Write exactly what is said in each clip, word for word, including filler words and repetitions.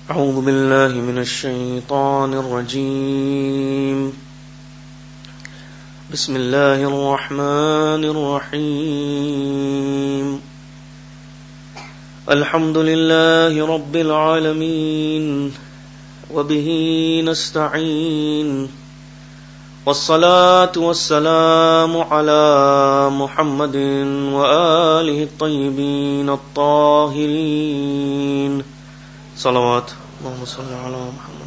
أعوذ بالله من الشيطان الرجيم بسم الله الرحمن الرحيم الحمد لله رب العالمين وبه نستعين والصلاة والسلام على محمد وآله الطيبين الطاهرين صلوات اللهم صل على محمد.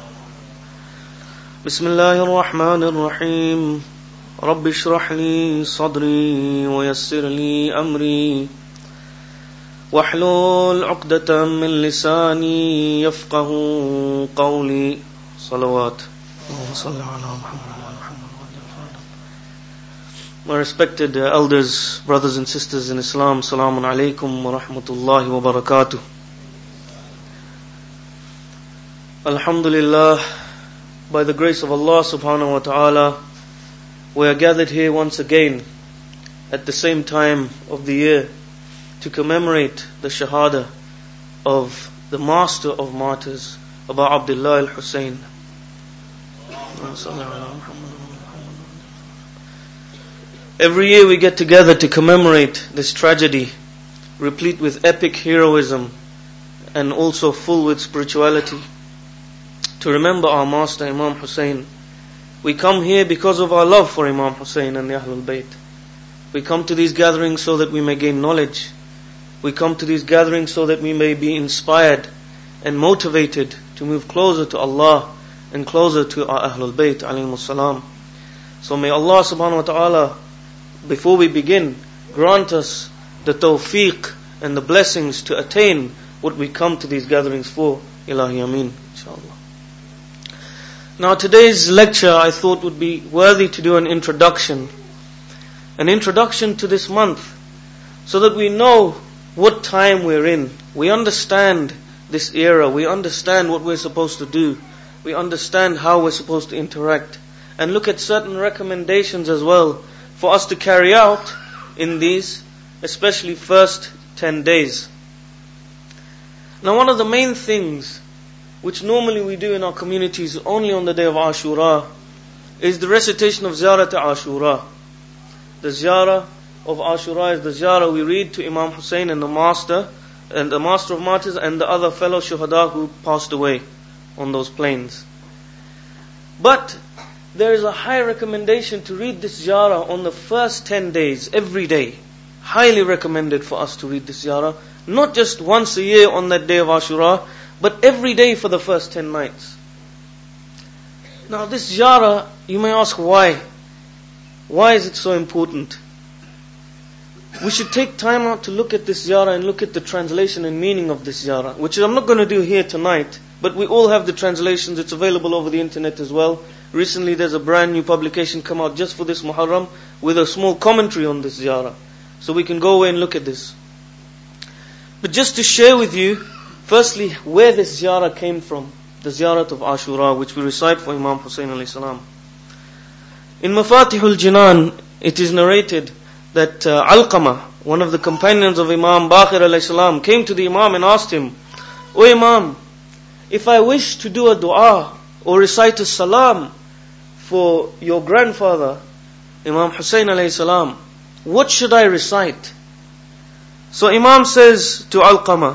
بسم الله الرحمن الرحيم رب اشرح لي صدري ويسر لي أمري واحلل عقدة من لساني يفقه قولي صلوات اللهم صل على محمد. My respected uh, elders, brothers and sisters in Islam, Assalamu alaikum wa rahmatullahi wa barakatuh. Alhamdulillah, by the grace of Allah subhanahu wa ta'ala, we are gathered here once again at the same time of the year to commemorate the shahada of the master of martyrs, Abu Abdullah al-Hussein. Every year we get together to commemorate this tragedy, replete with epic heroism and also full with spirituality, to remember our master Imam Hussein. We come here because of our love for Imam Hussein and the Ahlul Bayt. We come to these gatherings so that we may gain knowledge. We come to these gatherings so that we may be inspired and motivated to move closer to Allah and closer to our Ahlul Bayt alayhimus salam. So may Allah subhanahu wa ta'ala, before we begin, grant us the tawfiq and the blessings to attain what we come to these gatherings for. Ilahi Ameen, inshallah. Now today's lecture I thought would be worthy to do an introduction. An introduction to this month, so that we know what time we're in. We understand this era. We understand what we're supposed to do. We understand how we're supposed to interact. And look at certain recommendations as well for us to carry out in these, especially first ten days. Now one of the main things which normally we do in our communities only on the day of Ashura is the recitation of Ziyarat Ashura. The Ziyarah of Ashura is the Ziyarah we read to Imam Hussein and the Master, and the Master of Martyrs and the other fellow Shuhada who passed away on those plains. But there is a high recommendation to read this Ziyarah on the first ten days, every day. Highly recommended for us to read this Ziyarah, not just once a year on that day of Ashura, but every day for the first ten nights. Now this Ziyarah, you may ask why? Why is it so important? We should take time out to look at this Ziyarah and look at the translation and meaning of this Ziyarah, which I'm not going to do here tonight, but we all have the translations. It's available over the internet as well. Recently there's a brand new publication come out just for this Muharram with a small commentary on this Ziyarah. So we can go away and look at this. But just to share with you, firstly, where this Ziyarah came from, the Ziyarat of Ashura, which we recite for Imam Hussein alayhi salam. In Mafatihul Jinan, it is narrated that uh, Alqamah, one of the companions of Imam Baqir alayhi salam, came to the Imam and asked him, "O Imam, if I wish to do a dua or recite a salam for your grandfather, Imam Hussein alayhi salam, what should I recite?" So Imam says to Alqamah,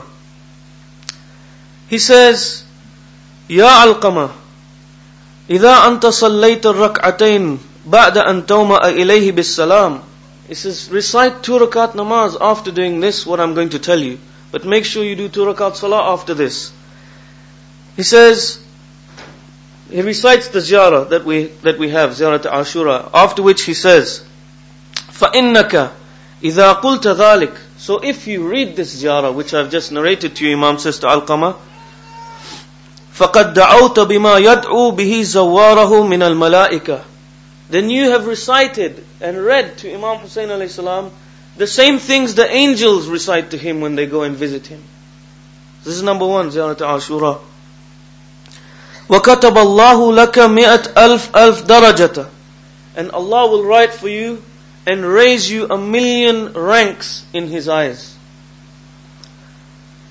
he says, "Ya Alqamah, إذا أنت صليت الركعتين بعد أن تومأ إليه بالسلام." He says, recite two rakat namaz after doing this, what I'm going to tell you. But make sure you do two rakat salah after this. He says, he recites the ziyarah that we that we have, Ziyarat Ashura, after which he says, فَإِنَّكَ إِذَا قُلْتَ ذَلِكَ. So if you read this ziyarah, which I've just narrated to you, Imam says to Alqamah, فَقَدْ دَعَوْتَ بِمَا يَدْعُو بِهِ زَوَّارَهُ مِنَ الْمَلَائِكَةِ. Then you have recited and read to Imam Hussein alayhi salam the same things the angels recite to him when they go and visit him. This is number one, Ziyarat Ashura. وَكَتَبَ اللَّهُ لَكَ مِئَةَ أَلْفَ أَلْفَ دَرَجَةً. And Allah will write for you and raise you a million ranks in His eyes.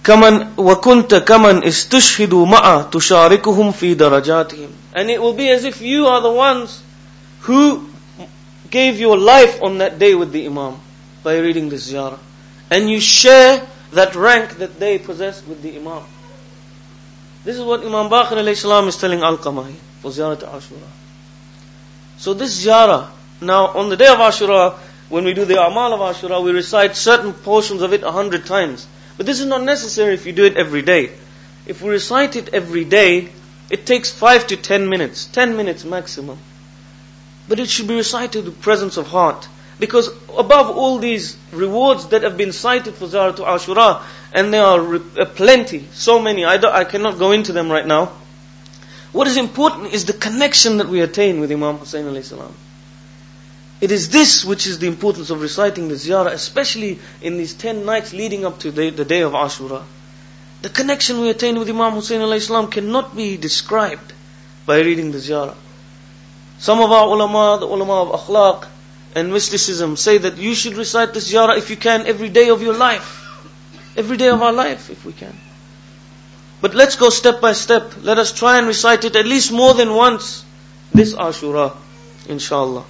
كَمَنْ وَكُنْتَ كَمَنْ إِسْتُشْهِدُوا مَعَ تُشَارِكُهُمْ فِي دَرَجَاتِهِمْ. And it will be as if you are the ones who gave your life on that day with the Imam by reading this ziyarah. And you share that rank that they possessed with the Imam. This is what Imam Baqir alayhi salam is telling Alqamah for Ziyarat Ashura. So this ziyarah, now on the day of Ashura, when we do the A'mal of Ashura, we recite certain portions of it a hundred times. But this is not necessary if you do it every day. If we recite it every day, it takes five to ten minutes, ten minutes maximum. But it should be recited with presence of heart. Because above all these rewards that have been cited for Ziyarat Ashura, and there are uh, plenty, so many, I, I cannot go into them right now. What is important is the connection that we attain with Imam Hussain alayhi salam. It is this which is the importance of reciting the ziyarah, especially in these ten nights leading up to the, the day of Ashura. The connection we attain with Imam Hussain alayhi salam cannot be described by reading the ziyarah. Some of our ulama, the ulama of akhlaq and mysticism, say that you should recite the ziyarah if you can every day of your life. Every day of our life, if we can. But let's go step by step. Let us try and recite it at least more than once this Ashura, inshallah.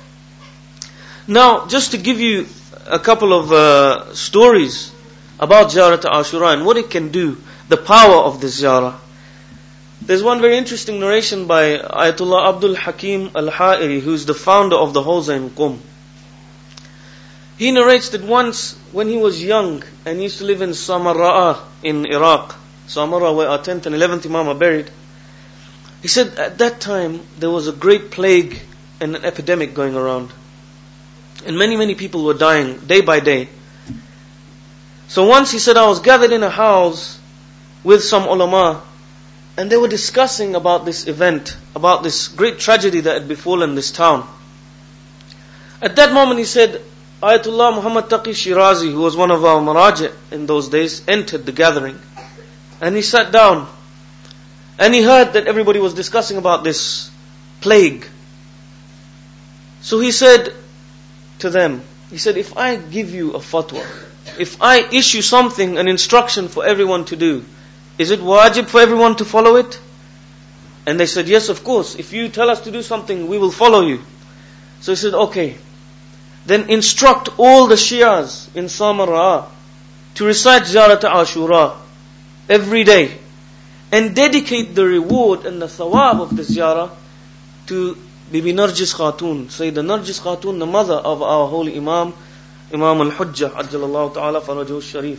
Now, just to give you a couple of uh, stories about Ziyarat Ashura and what it can do, the power of the ziyarah. There's one very interesting narration by Ayatollah Abdul Hakim Al-Ha'iri, who's the founder of the Hawza in Qum. He narrates that once, when he was young and he used to live in Samarra in Iraq, Samarra where our tenth and eleventh Imam are buried, he said at that time there was a great plague and an epidemic going around. And many, many people were dying day by day. So once he said, I was gathered in a house with some ulama, and they were discussing about this event, about this great tragedy that had befallen this town. At that moment he said, Ayatollah Muhammad Taqi Shirazi, who was one of our maraji in those days, entered the gathering. And he sat down. And he heard that everybody was discussing about this plague. So he said to them, he said, if I give you a fatwa, if I issue something, an instruction for everyone to do, is it wajib for everyone to follow it? And they said, yes, of course. If you tell us to do something, we will follow you. So he said, okay. Then instruct all the Shias in Samarra to recite Ziyarat Ashura every day. And dedicate the reward and the thawab of the ziyarah to Bibi Narjis Khatun, Sayyidah Narjis Khatun, the mother of our holy Imam, Imam Al-Hujjah, Ajjalallahu Ta'ala Farajuhu Sharif.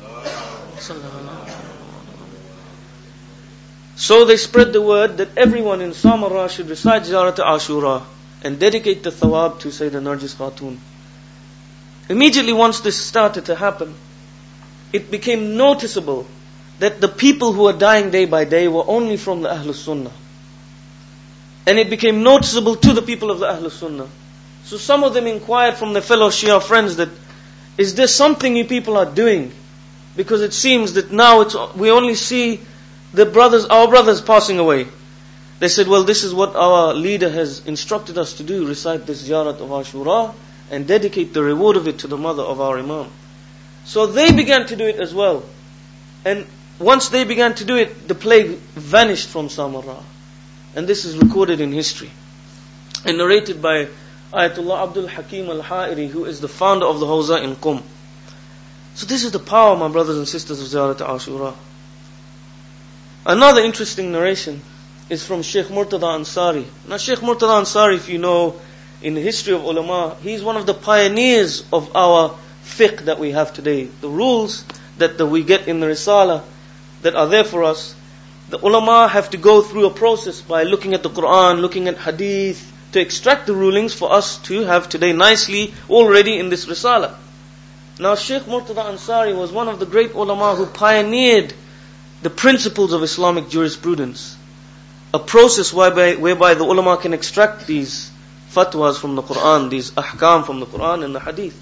So they spread the word that everyone in Samarra should recite Ziyarat Ashura and dedicate the thawab to Sayyidah Narjis Khatun. Immediately once this started to happen, it became noticeable that the people who were dying day by day were only from the Ahlul Sunnah. And it became noticeable to the people of the Ahlul Sunnah. So some of them inquired from their fellow Shia friends that, is there something you people are doing? Because it seems that now it's we only see the brothers, our brothers passing away. They said, well, this is what our leader has instructed us to do, recite this Ziyarat of Ashura and dedicate the reward of it to the mother of our Imam. So they began to do it as well. And once they began to do it, the plague vanished from Samarra. And this is recorded in history and narrated by Ayatollah Abdul Hakim Al-Ha'iri, who is the founder of the Hawza in Qum. So this is the power, my brothers and sisters, of Ziyarat Ashura. Another interesting narration is from Sheikh Murtada Ansari. Now Sheikh Murtada Ansari, if you know in the history of ulama, he's one of the pioneers of our fiqh that we have today. The rules that the, we get in the Risala that are there for us, the ulama have to go through a process by looking at the Quran, looking at hadith, to extract the rulings for us to have today nicely already in this Risala. Now Sheikh Murtada Ansari was one of the great ulama who pioneered the principles of Islamic jurisprudence. A process whereby, whereby the ulama can extract these fatwas from the Quran, these ahkam from the Quran and the hadith.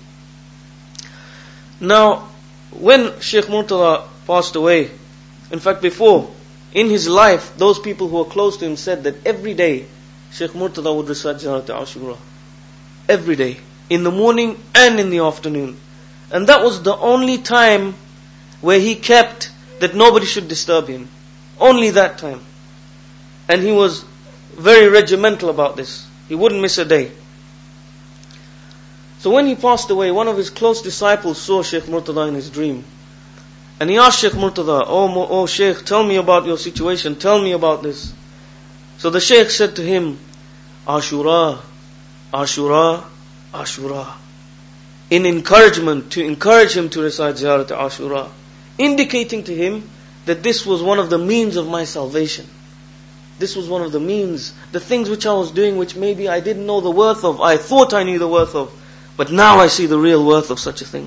Now, when Sheikh Murtada passed away, in fact before, in his life, those people who were close to him said that every day Sheikh Murtada would recite Ziyarat Ashura. Every day. In the morning and in the afternoon. And that was the only time where he kept that nobody should disturb him. Only that time. And he was very regimental about this. He wouldn't miss a day. So when he passed away, one of his close disciples saw Shaykh Murtada in his dream. And he asked Shaykh Murtada, oh, oh Shaykh, tell me about your situation, tell me about this. So the Shaykh said to him, Ashura, Ashura, Ashura. In encouragement, to encourage him to recite Ziyarat Ashura. Indicating to him that this was one of the means of my salvation. This was one of the means, the things which I was doing which maybe I didn't know the worth of, I thought I knew the worth of, but now I see the real worth of such a thing.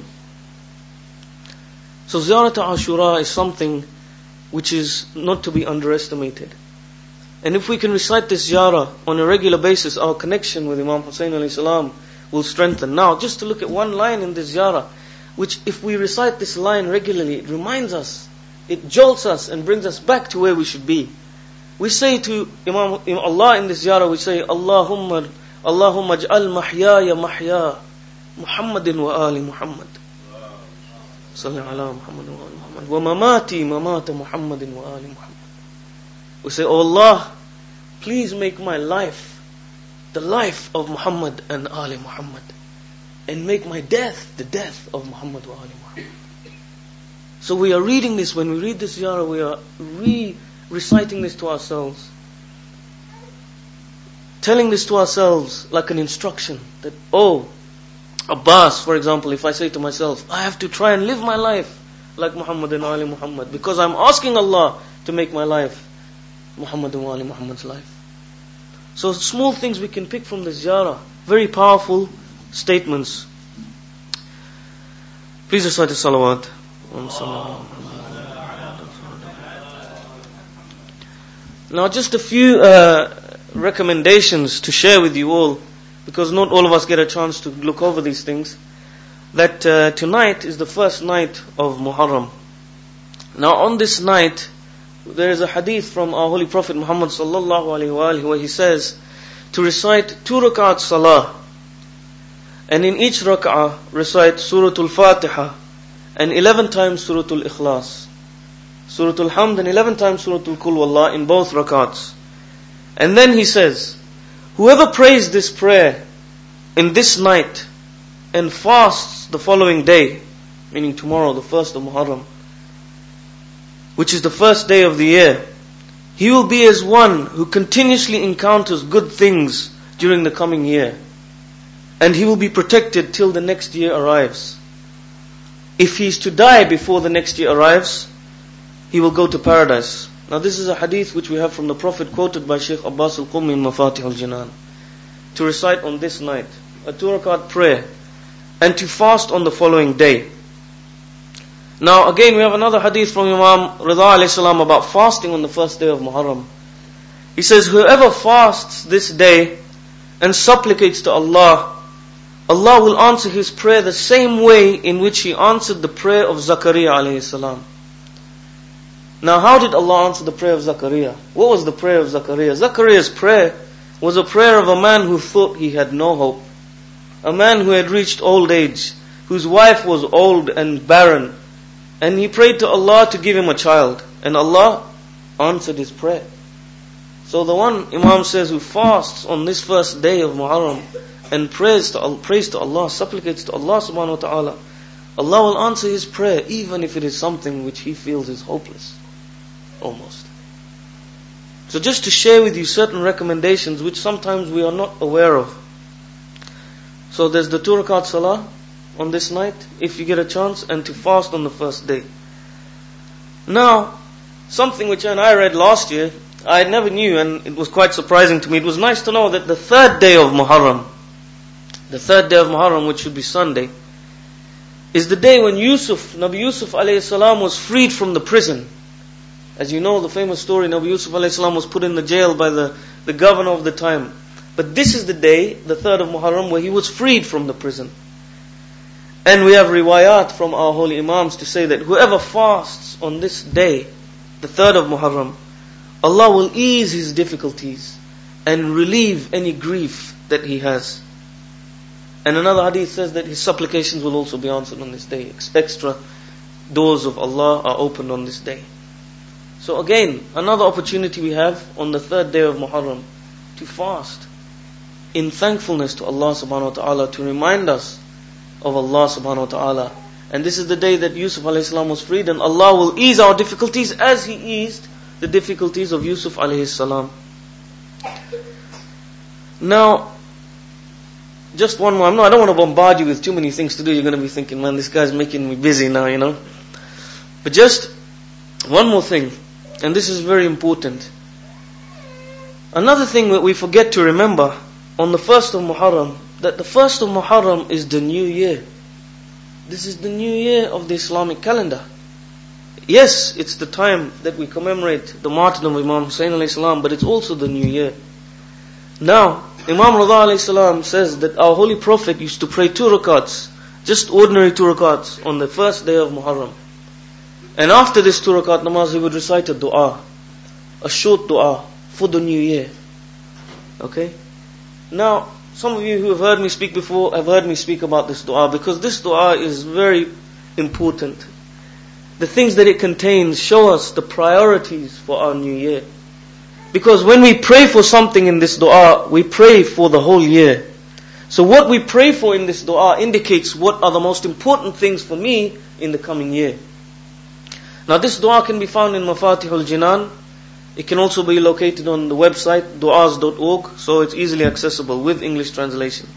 So Ziyarat Ashura is something which is not to be underestimated. And if we can recite this ziyarah on a regular basis, our connection with Imam Hussain alayhi salam will strengthen. Now, just to look at one line in this ziyarah, which if we recite this line regularly, it reminds us, it jolts us and brings us back to where we should be. We say to Imam, Imam Allah in this ziyarah, we say, Allahumma, Allahumma aj'al mahyaya mahya Muhammadin wa ali Muhammad. Salli ala Muhammad wa ali Muhammad. Wa mamati mamata Muhammadin wa ali Muhammad. We say, oh Allah, please make my life the life of Muhammad and Ali Muhammad. And make my death the death of Muhammad wa Ali Muhammad. So we are reading this, when we read this ziyarah, we are re-reciting this to ourselves. Telling this to ourselves like an instruction. That, oh, Abbas, for example, if I say to myself, I have to try and live my life like Muhammad and Ali Muhammad. Because I'm asking Allah to make my life Muhammad and Ali Muhammad's life. So small things we can pick from the ziyarah. Very powerful statements. Please recite the salawat. Now just a few uh, recommendations to share with you all, because not all of us get a chance to look over these things. That uh, tonight is the first night of Muharram. Now on this night, there is a hadith from our Holy Prophet Muhammad sallallahu alaihi wasallam where he says to recite two rak'at salah, and in each rak'ah recite Suratul Fatiha and eleven times Suratul Ikhlas, Suratul Hamd and eleven times Suratul Qul Wallah in both rak'ats. And then he says, whoever prays this prayer in this night and fasts the following day, meaning tomorrow, the first of Muharram, which is the first day of the year, he will be as one who continuously encounters good things during the coming year. And he will be protected till the next year arrives. If he is to die before the next year arrives, he will go to paradise. Now this is a hadith which we have from the Prophet, quoted by Shaykh Abbas al-Qummi in Mafatih al-Jinan. To recite on this night, a two rakat prayer, and to fast on the following day. Now again we have another hadith from Imam Rida alayhi salam about fasting on the first day of Muharram. He says, whoever fasts this day and supplicates to Allah, Allah will answer his prayer the same way in which He answered the prayer of Zakaria alayhi salam. Now how did Allah answer the prayer of Zakaria? What was the prayer of Zakaria? Zakaria's prayer was a prayer of a man who thought he had no hope. A man who had reached old age, whose wife was old and barren. And he prayed to Allah to give him a child. And Allah answered his prayer. So the one, Imam says, who fasts on this first day of Muharram and prays to, prays to Allah, supplicates to Allah subhanahu wa ta'ala, Allah will answer his prayer even if it is something which he feels is hopeless. Almost. So just to share with you certain recommendations which sometimes we are not aware of. So there's the two rakat salah on this night, if you get a chance, and to fast on the first day. Now, something which I read last year, I never knew, and it was quite surprising to me. It was nice to know that the third day of Muharram, the third day of Muharram, which should be Sunday, is the day when Yusuf, Nabi Yusuf alayhi salam, was freed from the prison. As you know, the famous story, Nabi Yusuf alayhi salam was put in the jail by the, the governor of the time. But this is the day, the third of Muharram, where he was freed from the prison. And we have riwayat from our holy Imams to say that whoever fasts on this day, the third of Muharram, Allah will ease his difficulties and relieve any grief that he has. And another hadith says that his supplications will also be answered on this day. Extra doors of Allah are opened on this day. So again, another opportunity we have on the third day of Muharram to fast in thankfulness to Allah subhanahu wa ta'ala, to remind us of Allah subhanahu wa ta'ala. And this is the day that Yusuf alayhi salam was freed, and Allah will ease our difficulties as He eased the difficulties of Yusuf alayhi salam. Now, just one more. No, I don't want to bombard you with too many things to do. You're going to be thinking, man, this guy's making me busy now, you know. But just one more thing, and this is very important. Another thing that we forget to remember on the first of Muharram, that the first of Muharram is the new year. This is the new year of the Islamic calendar. Yes, it's the time that we commemorate the martyrdom of Imam Hussain alayhi salam, but it's also the new year. Now, Imam Rida alayhi salam says that our holy Prophet used to pray two rakats, just ordinary two rakats, on the first day of Muharram. And after this two rakat namaz, he would recite a dua, a short dua for the new year. Okay? Now, some of you who have heard me speak before have heard me speak about this dua, because this dua is very important. The things that it contains show us the priorities for our new year. Because when we pray for something in this dua, we pray for the whole year. So what we pray for in this dua indicates what are the most important things for me in the coming year. Now this dua can be found in Mafatihul Jinan. It can also be located on the website du'as dot org, so it's easily accessible with English translation.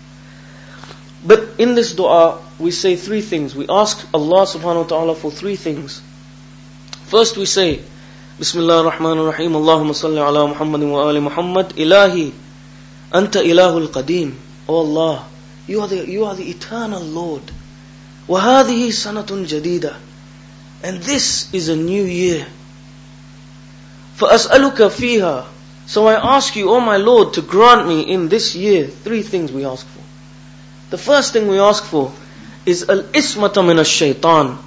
But in this dua, we say three things. We ask Allah subhanahu wa ta'ala for three things. First we say, Bismillah ar-Rahman ar-Rahim, Allahumma salli ala Muhammadin wa ali Muhammad, Ilahi, Anta ilahul qadim. Oh Allah, you are the, you are the eternal Lord. Wa hadhihi sanatun jadida. And this is a new year. فَأَسْأَلُكَ فِيهَا. So I ask you, oh my Lord, to grant me in this year three things we ask for. The first thing we ask for is al-ismata min ash-shaytan,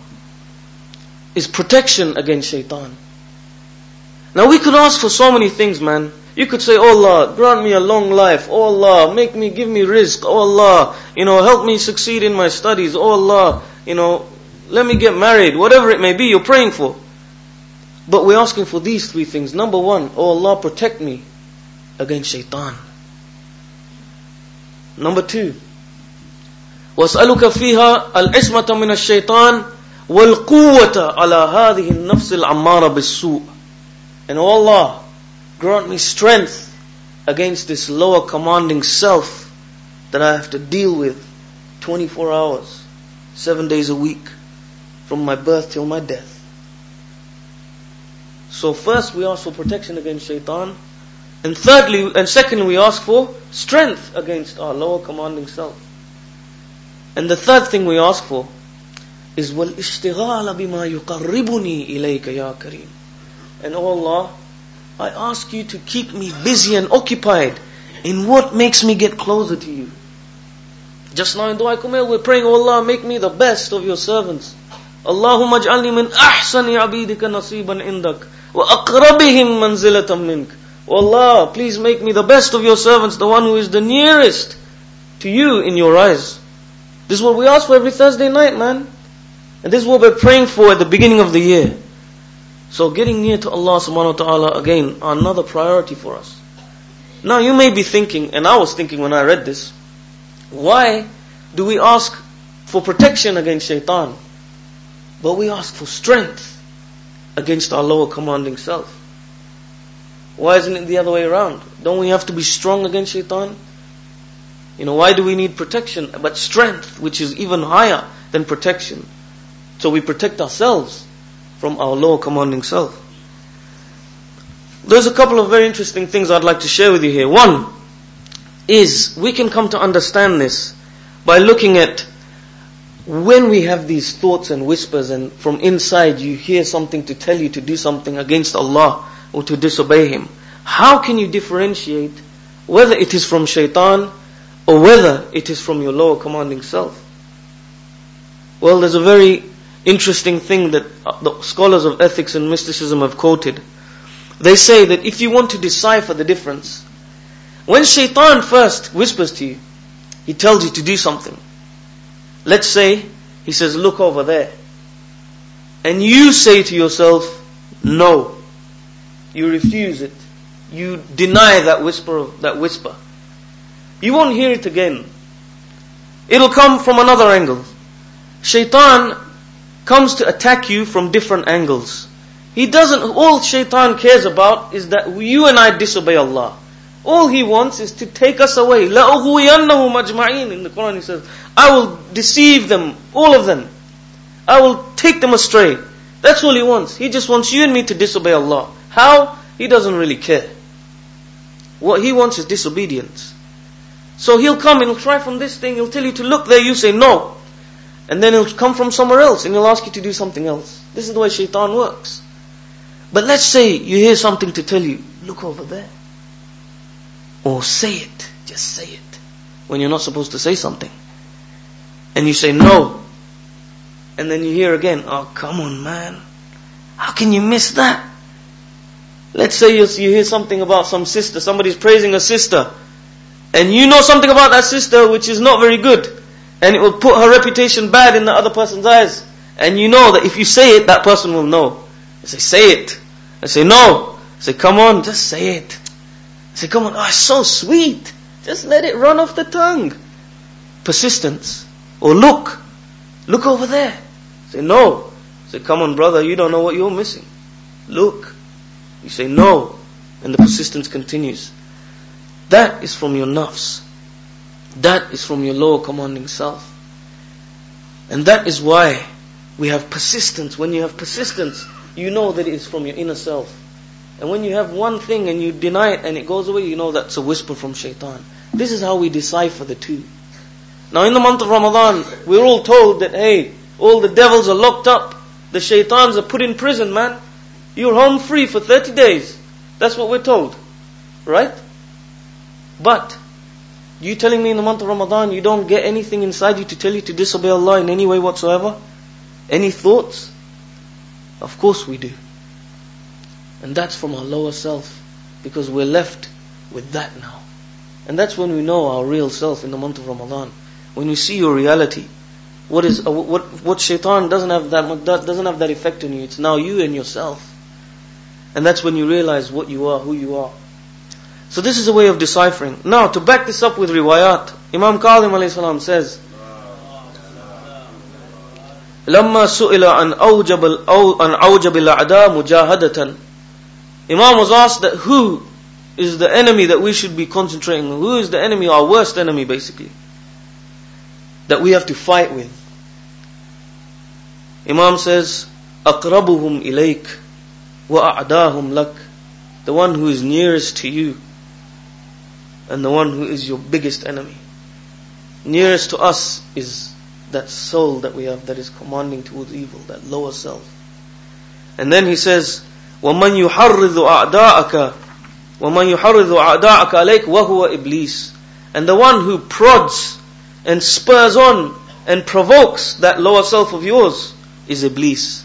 is protection against shaitan. Now we could ask for so many things, man. You could say, oh Allah, grant me a long life. Oh Allah, make me, give me rizq. Oh Allah, you know, help me succeed in my studies. Oh Allah, you know, let me get married. Whatever it may be, you're praying for. But we're asking for these three things. Number one, oh Allah, protect me against shaitan. Number two, وَاسْأَلُكَ فِيهَا الْعِصْمَةَ مِنَ الشَّيْطَانِ وَالْقُوَّةَ عَلَى هَذِهِ النَّفْسِ الْعَمَّارَ بِالسُّوءِ. And oh Allah, grant me strength against this lower commanding self that I have to deal with twenty-four hours, seven days a week, from my birth till my death. So first we ask for protection against shaitan, and thirdly and secondly we ask for strength against our lower commanding self. And the third thing we ask for is وَالْإِشْتِغَالَ بِمَا يُقَرِّبُنِي إِلَيْكَ يَا كَرِيمٌ. And oh Allah, I ask you to keep me busy and occupied in what makes me get closer to you. Just now in Dua Kumail we're praying, oh Allah, make me the best of your servants. Allahumma aj'alni min ahsani abidika nasiban indak wa aqrabihim manzilatan mink. Oh Allah, please make me the best of your servants, the one who is the nearest to you in your eyes. This is what we ask for every Thursday night, man. And this is what we're praying for at the beginning of the year. So getting near to Allah subhanahu wa ta'ala, again, another priority for us. Now you may be thinking, and I was thinking when I read this, why do we ask for protection against shaitan, but we ask for strength against our lower commanding self? Why isn't it the other way around? Don't we have to be strong against shaitan? You know, why do we need protection but strength, which is even higher than protection? So we protect ourselves from our lower commanding self. There's a couple of very interesting things I'd like to share with you here. One is, we can come to understand this by looking at when we have these thoughts and whispers, and from inside you hear something to tell you to do something against Allah or to disobey Him. How can you differentiate whether it is from shaitan or whether it is from your lower commanding self? Well, there's a very interesting thing that the scholars of ethics and mysticism have quoted. They say that if you want to decipher the difference, when shaitan first whispers to you, he tells you to do something. Let's say he says, look over there. and you say to yourself, no. You refuse it. You deny that whisper of, that whisper. You won't hear it again. It'll come from another angle. Shaitan comes to attack you from different angles. He doesn't, all shaitan cares about is that you and I disobey Allah. All he wants is to take us away. لَأُغْوِيَنَّهُمْ أَجْمَعِينَ. In the Quran he says, I will deceive them, all of them. I will take them astray. That's all he wants. He just wants you and me to disobey Allah. How? He doesn't really care. What he wants is disobedience. So he'll come and he'll try from this thing, he'll tell you to look there, you say no. And then he'll come from somewhere else and he'll ask you to do something else. This is the way shaitan works. But let's say you hear something to tell you, look over there. Or say it, just say it. When you're not supposed to say something. And you say no. And then you hear again, oh come on man. How can you miss that? Let's say you, you hear something about some sister, somebody's praising a sister. And you know something about that sister which is not very good. And it will put her reputation bad in the other person's eyes. And you know that if you say it, that person will know. I say, say it. I say, no. I say, come on, just say it. I say, come on, oh, it's so sweet. Just let it run off the tongue. Persistence. Or look. Look over there. I say, no. I say, come on brother, you don't know what you're missing. Look. You say, no. And the persistence continues. That is from your nafs. That is from your lower commanding self. And that is why we have persistence. When you have persistence, you know that it is from your inner self. And when you have one thing and you deny it and it goes away, you know that's a whisper from shaitan. This is how we decipher the two. Now in the month of Ramadan, we're all told that, hey, all the devils are locked up. The shaitans are put in prison, man. You're home free for thirty days. That's what we're told. Right? But, you telling me in the month of Ramadan you don't get anything inside you to tell you to disobey Allah in any way whatsoever? Any thoughts? Of course we do. And that's from our lower self. Because we're left with that now. And that's when we know our real self in the month of Ramadan. When you see your reality. What is uh, what what shaitan doesn't have that doesn't have that effect on you. It's now you and yourself. And that's when you realize what you are, who you are. So this is a way of deciphering. Now, to back this up with riwayat, Imam Kadhim alayhi salam says, لما سئل عن أوجب عن أوجب الأعداء مجاهدة. Imam was asked that who is the enemy that we should be concentrating on? Who is the enemy, our worst enemy basically, that we have to fight with? Imam says, أقربهم إليك وأعداهم لك. The one who is nearest to you and the one who is your biggest enemy. Nearest to us is that soul that we have that is commanding towards evil, that lower self. And then he says, وَمَنْ يُحَرِّضُ أَعْدَاءَكَ وَمَنْ يُحَرِّضُ أَعْدَاءَكَ عَلَيْكَ وَهُوَ إِبْلِيسٌ. And the one who prods and spurs on and provokes that lower self of yours is Iblis.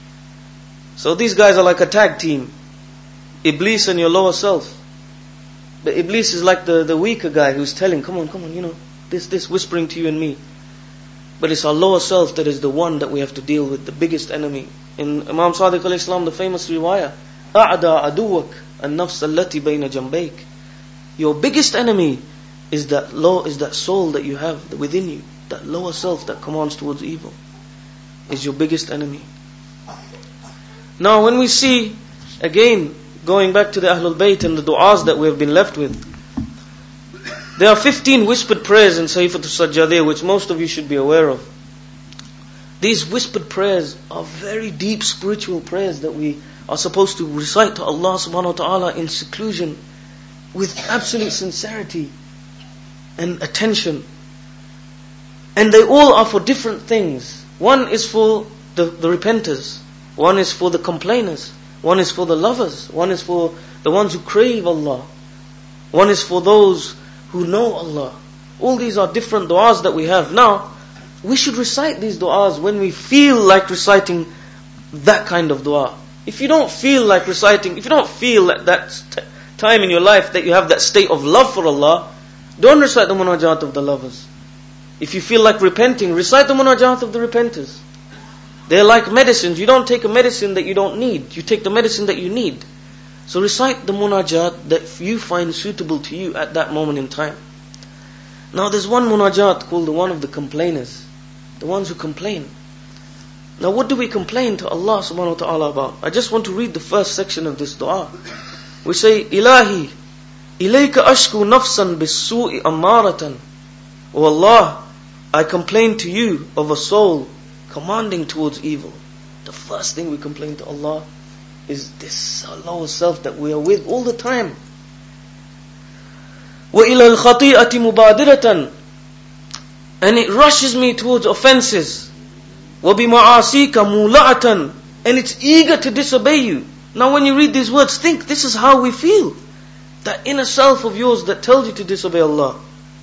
So these guys are like a tag team. Iblis and your lower self. But Iblis is like the, the weaker guy who's telling, come on, come on, you know, this, this, whispering to you and me. But it's our lower self that is the one that we have to deal with, the biggest enemy. In Imam Sadiq alayhi salam, the famous riwayah, أَعْدَى عَدُوَّكَ النَّفْسَ الَّتِي بَيْنَ جَنْبَيْكَ. Your biggest enemy is that low, is that soul that you have within you, that lower self that commands towards evil, is your biggest enemy. Now when we see, again, going back to the Ahlul Bayt and the du'as that we have been left with, there are fifteen whispered prayers in Sahifatul Sajjadeh which most of you should be aware of. These whispered prayers are very deep spiritual prayers that we are supposed to recite to Allah subhanahu wa ta'ala in seclusion with absolute sincerity and attention. And they all are for different things. One is for the, the repenters. One is for the complainers. One is for the lovers. One is for the ones who crave Allah. One is for those who know Allah. All these are different du'as that we have. Now, we should recite these du'as when we feel like reciting that kind of du'a. If you don't feel like reciting, if you don't feel at that st- time in your life that you have that state of love for Allah, don't recite the munajat of the lovers. If you feel like repenting, recite the munajat of the repenters. They're like medicines. You don't take a medicine that you don't need. You take the medicine that you need. So recite the munajat that you find suitable to you at that moment in time. Now there's one munajat called the one of the complainers. The ones who complain. Now what do we complain to Allah subhanahu wa ta'ala about? I just want to read the first section of this dua. We say, Ilahi, ilayka ashku nafsan bis-su'i ammaratan. O Allah, I complain to you of a soul commanding towards evil. The first thing we complain to Allah is this lower self that we are with all the time. وَإِلَى الْخَطِيئَةِ مُبَادِرَةً, and it rushes me towards offenses. وَبِمَعَاسِيكَ مُولَعَةً, and it's eager to disobey you. Now when you read these words, think this is how we feel. That inner self of yours that tells you to disobey Allah.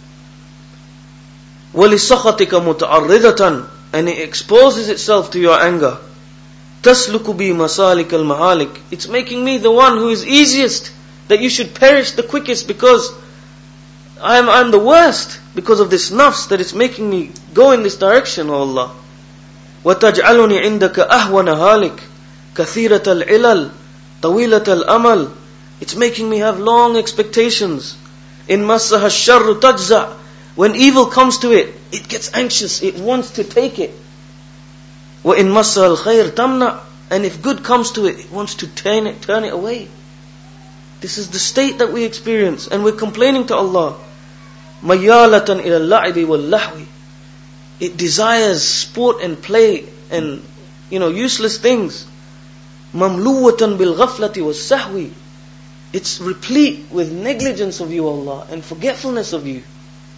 وَلِسَخَطِكَ مُتَعَرِّضَةً, and it exposes itself to your anger. تَسْلُكُ بِي مَسَالِكَ الْمَهَالِكِ, it's making me the one who is easiest, that you should perish the quickest, because I'm, I'm the worst, because of this nafs that it's making me go in this direction, O Allah. وَتَجْعَلُنِي عِنْدَكَ أَهْوَنَ هَالِكَ كَثِيرَةَ الْعِلَلِ طَوِيلَةَ الْأَمَلِ, it's making me have long expectations. إِن مَسَّهَا الشَّرُّ تَجْزَعُ, when evil comes to it, it gets anxious, it wants to take it. وَإِن مَسَّهَا الْخَيْرُ تَمْنَعُ, and if good comes to it, it wants to turn it, turn it away. This is the state that we experience, and we're complaining to Allah. مَيَّالَةً إِلَى اللَّعِبِ وَاللَّهْوِ, it desires sport and play and, you know, useless things. مَمْلُوَّةً بِالْغَفْلَةِ وَالسَّهْوِ, it's replete with negligence of you, Allah, and forgetfulness of you.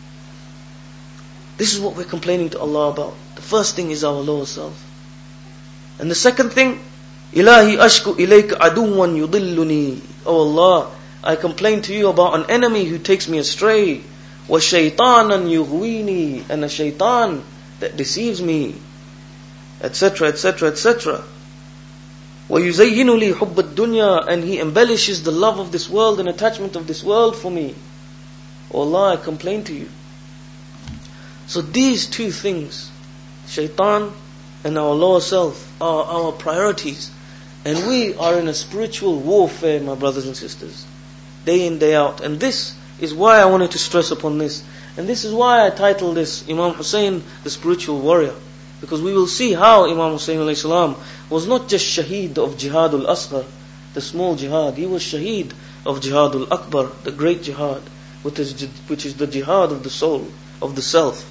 This is what we're complaining to Allah about. The first thing is our lower self. And the second thing, Ilahi ashku ilayka aduwan yudilluni, O Allah, I complain to you about an enemy who takes me astray. Wa shaytanan yughwini, and a shaitan that deceives me, etc, etc, etc. Wa yuzayyinu li hubb ad-dunya, and he embellishes the love of this world and attachment of this world for me. O Allah, I complain to you. So these two things, shaitan and our lower self, are our priorities. And we are in a spiritual warfare, my brothers and sisters, day in, day out. And this is why I wanted to stress upon this. And this is why I titled this Imam Hussein, the spiritual warrior. Because we will see how Imam Hussein alayhi salam was not just shaheed of Jihadul Asghar, the small jihad. He was shaheed of Jihadul Akbar, the great jihad, which is, which is the jihad of the soul, of the self.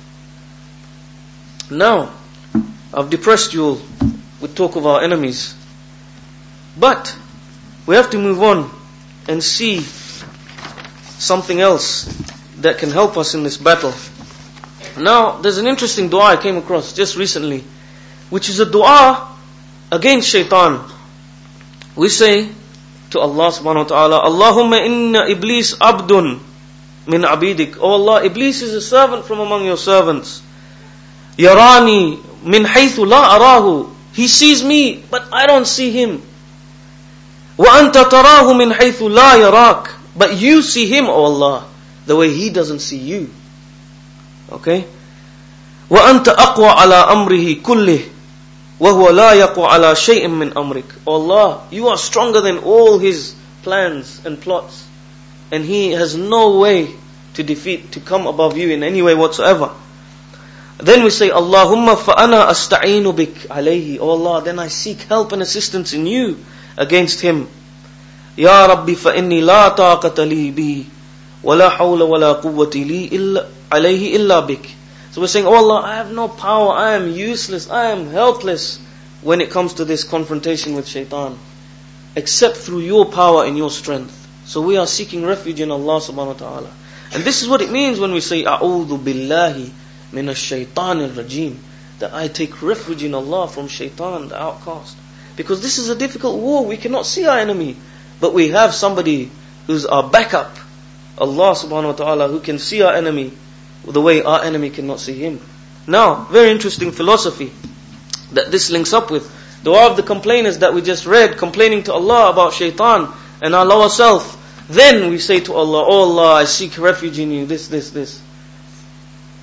Now, I've depressed you all with talk of our enemies. But we have to move on and see something else that can help us in this battle. Now, there's an interesting dua I came across just recently, which is a dua against shaitan. We say to Allah subhanahu wa ta'ala, Allahumma inna iblis abdun min abidik. Oh Allah, Iblis is a servant from among your servants. Yarani min haythu la arahu, he sees me but I don't see him. Wa anta tarahu min haythu la yarak, but you see him, O Allah, the way he doesn't see you. Okay? Wa anta aqwa ala amrihi kullih, wa huwa la yaqwa ala shay'in min amrik. O Allah, you are stronger than all his plans and plots, and he has no way to defeat, to come above you in any way whatsoever. Then we say, Allahumma fa'ana asta'inu bik alayhi. Oh Allah, then I seek help and assistance in you against him. Ya Rabbi fa inni la taqata li bi, wa la hawla wa la quwwati li illa alayhi illa bik. So we're saying, oh Allah, I have no power, I am useless, I am helpless when it comes to this confrontation with shaitan, except through your power and your strength. So we are seeking refuge in Allah subhanahu wa ta'ala. And this is what it means when we say, A'udhu billahi min ash-shaytan al-rajim, that I take refuge in Allah from shaitan, the outcast. Because this is a difficult war, we cannot see our enemy, but we have somebody who's our backup, Allah subhanahu wa ta'ala, who can see our enemy the way our enemy cannot see him. Now, very interesting philosophy that this links up with. Dua of the complainers that we just read, complaining to Allah about shaitan and our lower self. Then we say to Allah, oh Allah, I seek refuge in you, this, this, this.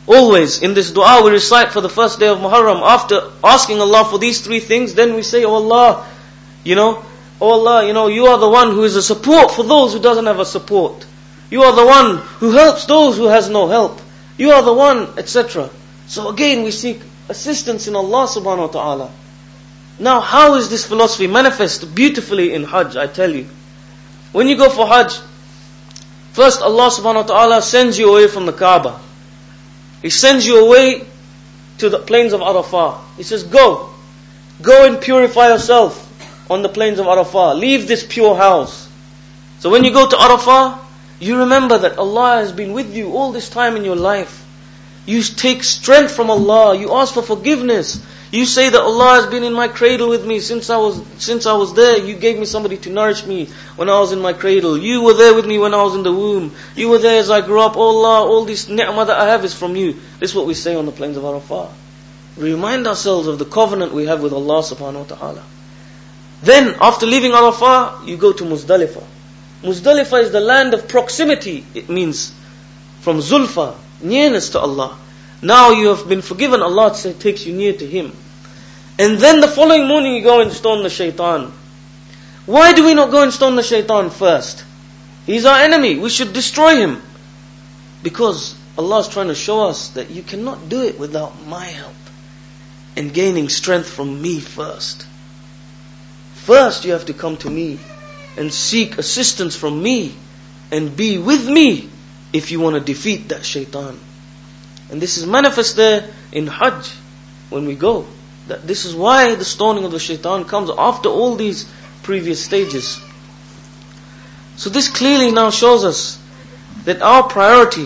always in this dua we recite for the first day of Muharram, after asking Allah for these three things, then we say, Oh Allah, you know, Oh Allah, you know, you are the one who is a support for those who doesn't have a support. You are the one who helps those who has no help. You are the one, et cetera. So again, we seek assistance in Allah subhanahu wa ta'ala. Now, how is this philosophy manifest beautifully in Hajj? I tell you. When you go for Hajj, first Allah subhanahu wa ta'ala sends you away from the Kaaba. He sends you away to the plains of Arafah. He says, go. Go and purify yourself on the plains of Arafah. Leave this pure house. So when you go to Arafah, you remember that Allah has been with you all this time in your life. You take strength from Allah. You ask for forgiveness. You say that Allah has been in my cradle with me since I was since I was there. You gave me somebody to nourish me when I was in my cradle. You were there with me when I was in the womb. You were there as I grew up. Oh Allah, all this ni'mah that I have is from you. This is what we say on the plains of Arafah. We remind ourselves of the covenant we have with Allah subhanahu wa ta'ala. Then, after leaving Arafah, you go to Muzdalifah. Muzdalifah is the land of proximity. It means from Zulfa, nearness to Allah. Now you have been forgiven, Allah takes you near to Him. And then the following morning you go and stone the shaitan. Why do we not go and stone the shaitan first? He's our enemy, we should destroy him. Because Allah is trying to show us that you cannot do it without my help. And gaining strength from me first. First you have to come to me and seek assistance from me and be with me if you want to defeat that shaitan. And this is manifest there in Hajj when we go. That this is why the stoning of the shaitan comes after all these previous stages. So this clearly now shows us that our priority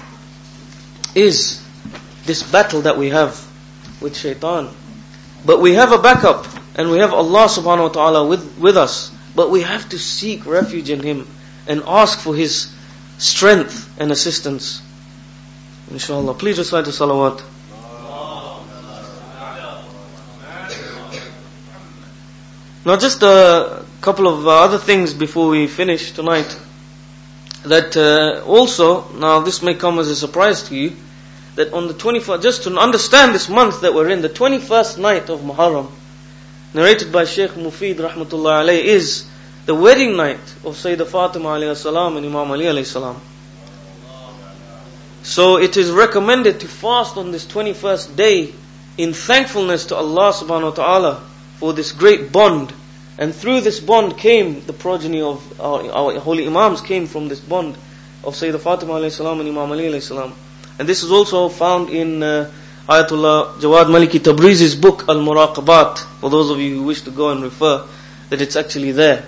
is this battle that we have with shaitan. But we have a backup and we have Allah subhanahu wa ta'ala with, with us. But we have to seek refuge in Him and ask for His strength and assistance. Inshallah. Please recite the salawat. Now just a couple of other things before we finish tonight. That uh, also, now this may come as a surprise to you, that on the twenty-first, just to understand this month that we're in, the twenty-first night of Muharram, narrated by Shaykh Mufid rahmatullah alayhi, is the wedding night of Sayyidah Fatima alayhi salam and Imam Ali alayhi salam. So it is recommended to fast on this twenty-first day in thankfulness to Allah subhanahu wa ta'ala for this great bond. And through this bond came the progeny of our, our holy Imams, came from this bond of Sayyidah Fatima alayhi salam and Imam Ali alayhi salam. And this is also found in uh, Ayatollah Jawad Maliki Tabrizi's book Al-Muraqabat, for those of you who wish to go and refer, that it's actually there.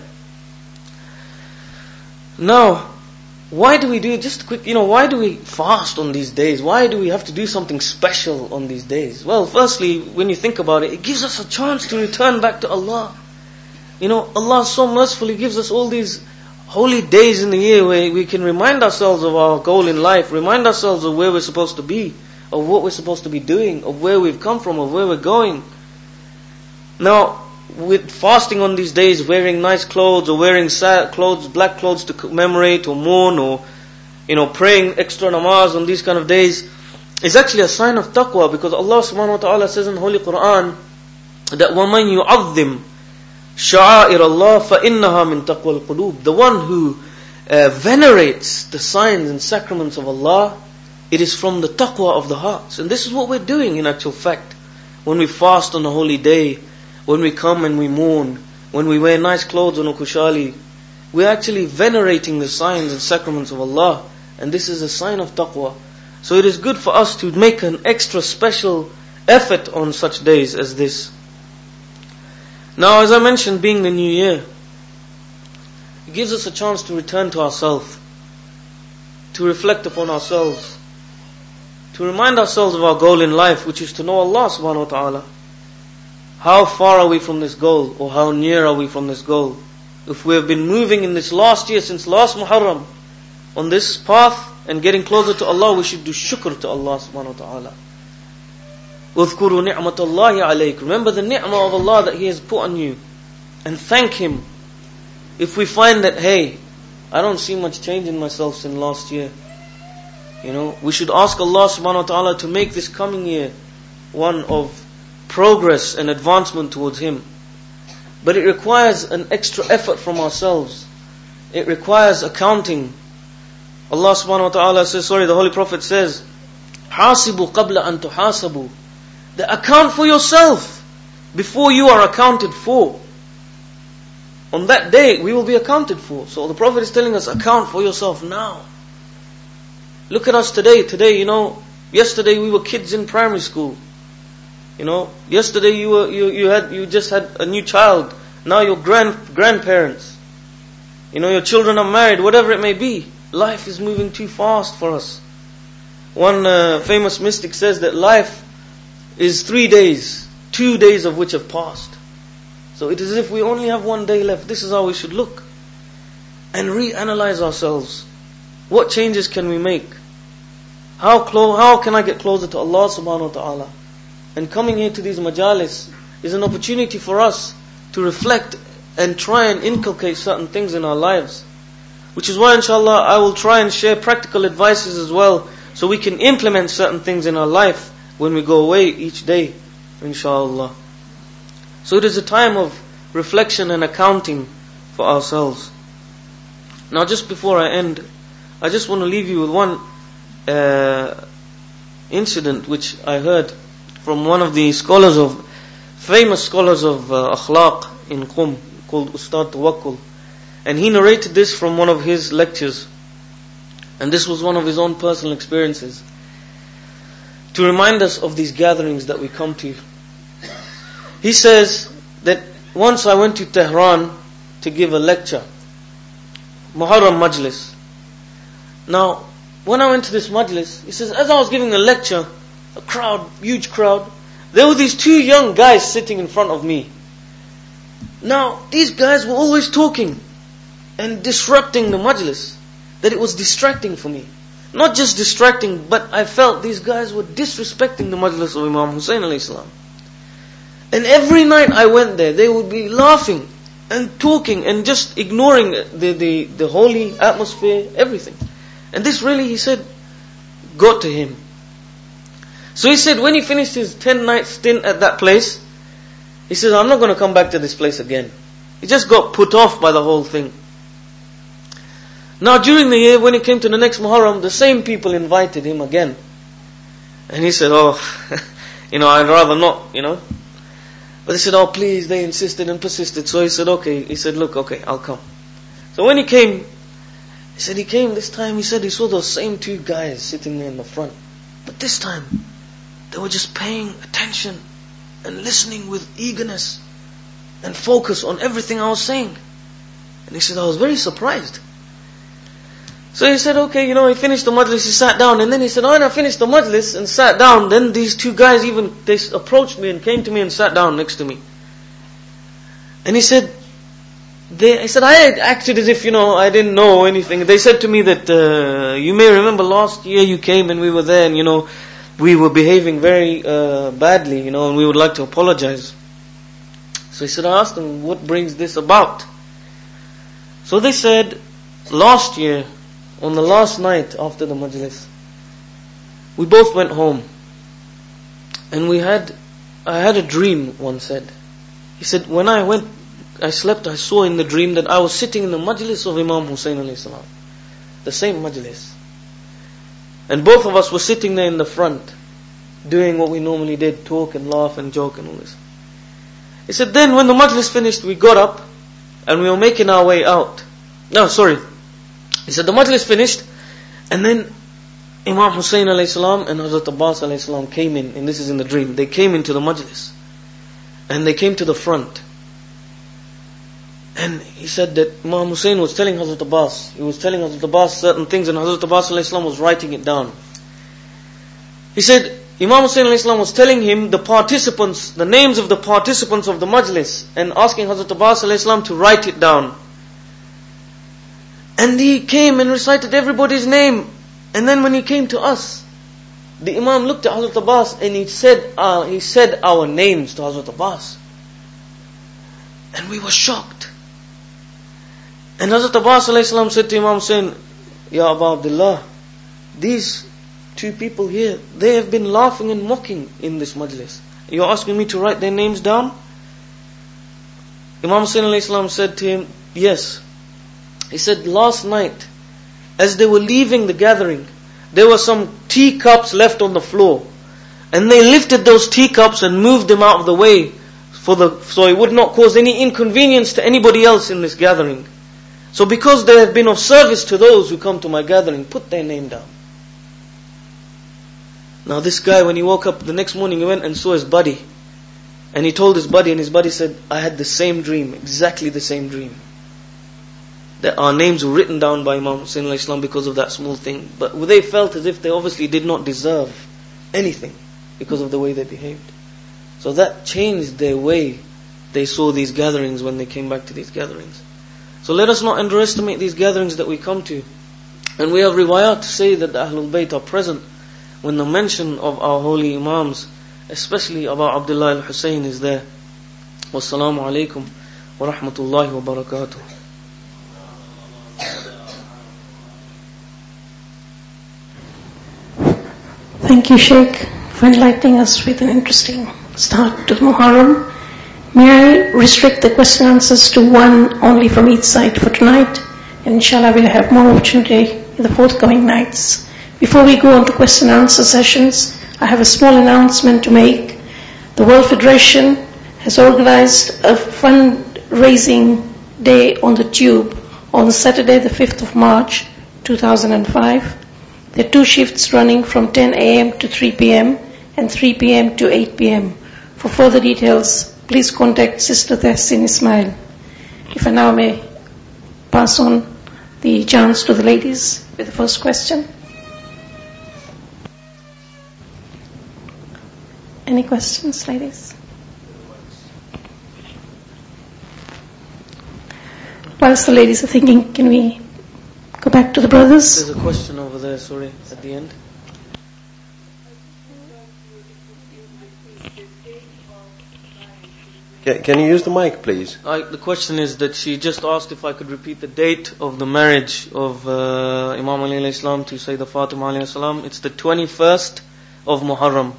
Now, why do we do, just quick, you know, why do we fast on these days? Why do we have to do something special on these days? Well, firstly, when you think about it, it gives us a chance to return back to Allah. You know, Allah so mercifully gives us all these holy days in the year where we can remind ourselves of our goal in life, remind ourselves of where we're supposed to be, of what we're supposed to be doing, of where we've come from, of where we're going. Now, with fasting on these days, wearing nice clothes or wearing sad clothes, black clothes to commemorate or mourn, or you know, praying extra namaz on these kind of days, is actually a sign of taqwa, because Allah subhanahu wa ta'ala says in Holy Quran that وَمَنْ يُعَظِّمْ شَعَائِرَ اللَّهِ فَإِنَّهَا مِنْ تَقْوَى الْقُلُوبِ. The one who uh, venerates the signs and sacraments of Allah, it is from the taqwa of the hearts. And this is what we're doing in actual fact. When we fast on a holy day, when we come and we mourn, when we wear nice clothes on Ukushali, we're actually venerating the signs and sacraments of Allah. And this is a sign of taqwa. So it is good for us to make an extra special effort on such days as this. Now, as I mentioned, being the new year, it gives us a chance to return to ourselves, to reflect upon ourselves, to remind ourselves of our goal in life, which is to know Allah subhanahu wa ta'ala. How far are we from this goal, or how near are we from this goal? If we have been moving in this last year, since last Muharram, on this path and getting closer to Allah, we should do shukr to Allah subhanahu wa ta'ala. اذكروا نعمة الله عليك. Remember the ni'mah of Allah that He has put on you, and thank Him. If we find that, hey, I don't see much change in myself since last year, You know, we should ask Allah subhanahu wa ta'ala to make this coming year one of progress and advancement towards Him. But it requires an extra effort from ourselves. It requires accounting. Allah subhanahu wa ta'ala says, sorry, the Holy Prophet says, Hasibu qabla an tuhasabu. The account for yourself before you are accounted for. On that day, we will be accounted for. So the Prophet is telling us, account for yourself now. Look at us today. Today, you know, yesterday we were kids in primary school. You know, yesterday you were you you had you just had a new child. Now you're grand grandparents. You know, your children are married. Whatever it may be, life is moving too fast for us. One uh, famous mystic says that life is three days, two days of which have passed. So it is as if we only have one day left. This is how we should look and reanalyze ourselves. What changes can we make? How clo- How can I get closer to Allah subhanahu wa ta'ala? And coming here to these majalis is an opportunity for us to reflect and try and inculcate certain things in our lives. Which is why inshallah I will try and share practical advices as well, so we can implement certain things in our life when we go away each day, inshallah. So it is a time of reflection and accounting for ourselves. Now just before I end, I just want to leave you with one uh, incident which I heard from one of the scholars of, famous scholars of uh, akhlaq in Qum, called Ustad Tawakkul. And he narrated this from one of his lectures. And this was one of his own personal experiences, to remind us of these gatherings that we come to. He says that once I went to Tehran to give a lecture, Muharram Majlis. Now, when I went to this Majlis, he says, as I was giving a lecture, a crowd, huge crowd, there were these two young guys sitting in front of me. Now, these guys were always talking and disrupting the Majlis, that it was distracting for me. Not just distracting, but I felt these guys were disrespecting the Majlis of Imam Hussein alayhi salam. And every night I went there, they would be laughing and talking and just ignoring the, the, the holy atmosphere, everything. And this really, he said, got to him. So he said, when he finished his ten night stint at that place, he said, I'm not going to come back to this place again. He just got put off by the whole thing. Now during the year, when it came to the next Muharram, the same people invited him again. And he said, oh, you know, I'd rather not, you know. But they said, oh please, they insisted and persisted. So he said, okay. He said, look, okay, I'll come. So when he came, he said he came this time, he said he saw those same two guys sitting there in the front. But this time, they were just paying attention and listening with eagerness and focus on everything I was saying. And he said, I was very surprised. So he said, okay, you know, he finished the majlis, he sat down, and then he said, oh, when I finished the majlis and sat down, then these two guys even, they approached me and came to me and sat down next to me. And he said, they, he said, I had acted as if, you know, I didn't know anything. They said to me that, uh, you may remember last year you came and we were there and, you know, we were behaving very uh, badly, you know, and we would like to apologize. So he said, I asked them, what brings this about? So they said, last year, on the last night after the majlis, we both went home. And we had, I had a dream, one said. He said, when I went, I slept, I saw in the dream that I was sitting in the majlis of Imam Hussein alayhi salam. The same majlis. And both of us were sitting there in the front, doing what we normally did, talk and laugh and joke and all this. He said, then when the majlis finished, we got up and we were making our way out. No, sorry. He said the majlis finished, and then Imam Hussein alayhi salam and Hazrat Abbas alayhi salam came in, and this is in the dream. They came into the majlis, and they came to the front. And he said that Imam Hussein was telling Hazrat Abbas, he was telling Hazrat Abbas certain things, and Hazrat Abbas alayhi salam was writing it down. He said Imam Hussein alayhi salam was telling him the participants, the names of the participants of the majlis, and asking Hazrat Abbas alayhi salam to write it down. And he came and recited everybody's name. And then when he came to us, the Imam looked at Hazrat Abbas and he said, uh, he said our names to Hazrat Abbas. And we were shocked. And Hazrat Abbas alayhi salam said to Imam Hussein, Ya Abu Abdullah, these two people here, they have been laughing and mocking in this majlis. You're asking me to write their names down? Imam Hussain alayhi salam said to him, yes. He said, last night, as they were leaving the gathering, there were some teacups left on the floor. And they lifted those teacups and moved them out of the way for the so it would not cause any inconvenience to anybody else in this gathering. So because they have been of service to those who come to my gathering, put their name down. Now this guy, when he woke up the next morning, he went and saw his buddy. And he told his buddy, and his buddy said, I had the same dream, exactly the same dream. That our names were written down by Imam Hussain alayhi salam because of that small thing. But they felt as if they obviously did not deserve anything because of the way they behaved. So that changed their way they saw these gatherings when they came back to these gatherings. So let us not underestimate these gatherings that we come to. And we have riwayat to say that the Ahlul Bayt are present when the mention of our holy Imams, especially Abu Abdullah al-Hussein, is there. Wassalamu alaikum wa rahmatullahi wa barakatuh. Thank you, Sheikh, for enlightening us with an interesting start to Muharram. May I restrict the question answers to one only from each side for tonight, and inshallah we'll have more opportunity in the forthcoming nights. Before we go on to question and answer sessions, I have a small announcement to make. The World Federation has organized a fundraising day on the Tube on Saturday the fifth of March two thousand five. There are two shifts running from ten a.m. to three p.m. and three p.m. to eight p.m. For further details, please contact Sister Tehsin Ismail. If I now may pass on the chance to the ladies with the first question. Any questions, ladies? Whilst the ladies are thinking, can we go back to the brothers? There's a question over there, sorry, at the end. Can you use the mic, please? I, the question is that she just asked if I could repeat the date of the marriage of uh, Imam Ali alayhi salam to Sayyidah Fatima alayhi salam. It's the twenty-first of Muharram.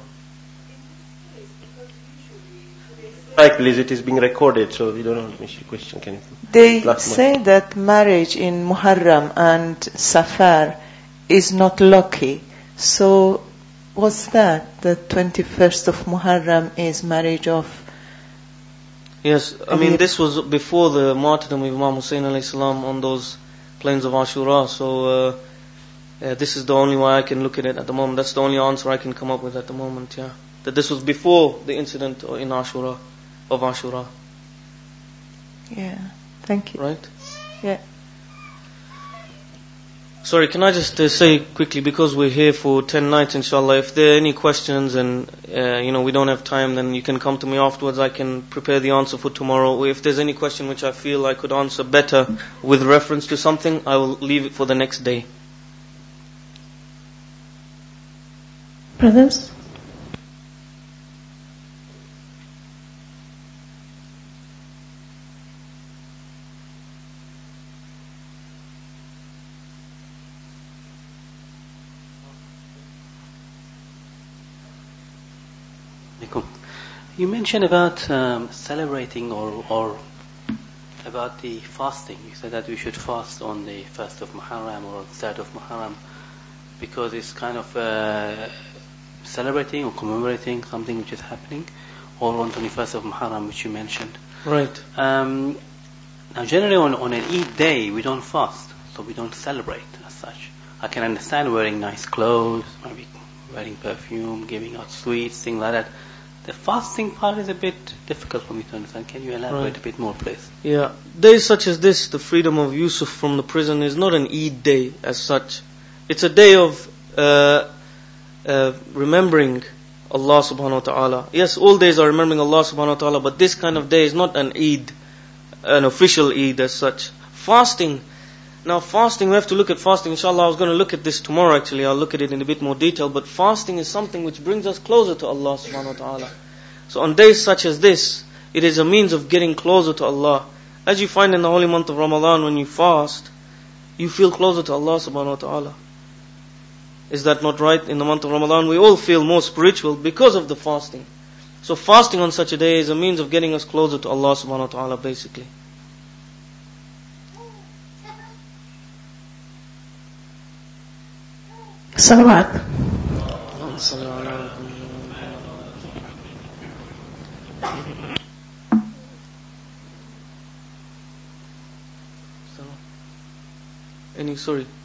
Mic, please. It is being recorded, so we don't know miss your question. Can you They say that marriage in Muharram and Safar is not lucky. So, what's that? The twenty-first of Muharram is marriage of... Yes, I mean this was before the martyrdom of Imam Hussain alayhi salam on those plains of Ashura. So uh, uh, this is the only way I can look at it at the moment. That's the only answer I can come up with at the moment. Yeah, that this was before the incident in Ashura of Ashura. Yeah, thank you. Right? Yeah. Sorry, can I just uh, say quickly, because we're here for ten nights, inshallah, if there are any questions and, uh, you know, we don't have time, then you can come to me afterwards. I can prepare the answer for tomorrow. Or if there's any question which I feel I could answer better with reference to something, I will leave it for the next day. Brothers? You mentioned about um, celebrating or, or about the fasting. You said that we should fast on the first of Muharram or the third of Muharram because it's kind of uh, celebrating or commemorating something which is happening, or on twenty-first of Muharram, which you mentioned. Right. Um, now, generally on, on an Eid day, we don't fast, so we don't celebrate as such. I can understand wearing nice clothes, maybe wearing perfume, giving out sweets, things like that. The fasting part is a bit difficult for me to understand. Can you elaborate right. a bit more, please? Yeah. Days such as this, the freedom of Yusuf from the prison, is not an Eid day as such. It's a day of uh, uh, remembering Allah subhanahu wa ta'ala. Yes, all days are remembering Allah subhanahu wa ta'ala, but this kind of day is not an Eid, an official Eid as such. Fasting. Now fasting, we have to look at fasting. Inshallah, I was going to look at this tomorrow actually. I'll look at it in a bit more detail. But fasting is something which brings us closer to Allah subhanahu wa ta'ala. So on days such as this, it is a means of getting closer to Allah. As you find in the holy month of Ramadan, when you fast, you feel closer to Allah subhanahu wa ta'ala. Is that not right? In the month of Ramadan, we all feel more spiritual because of the fasting. So fasting on such a day is a means of getting us closer to Allah subhanahu wa ta'ala, basically. Salawat. Any, sorry.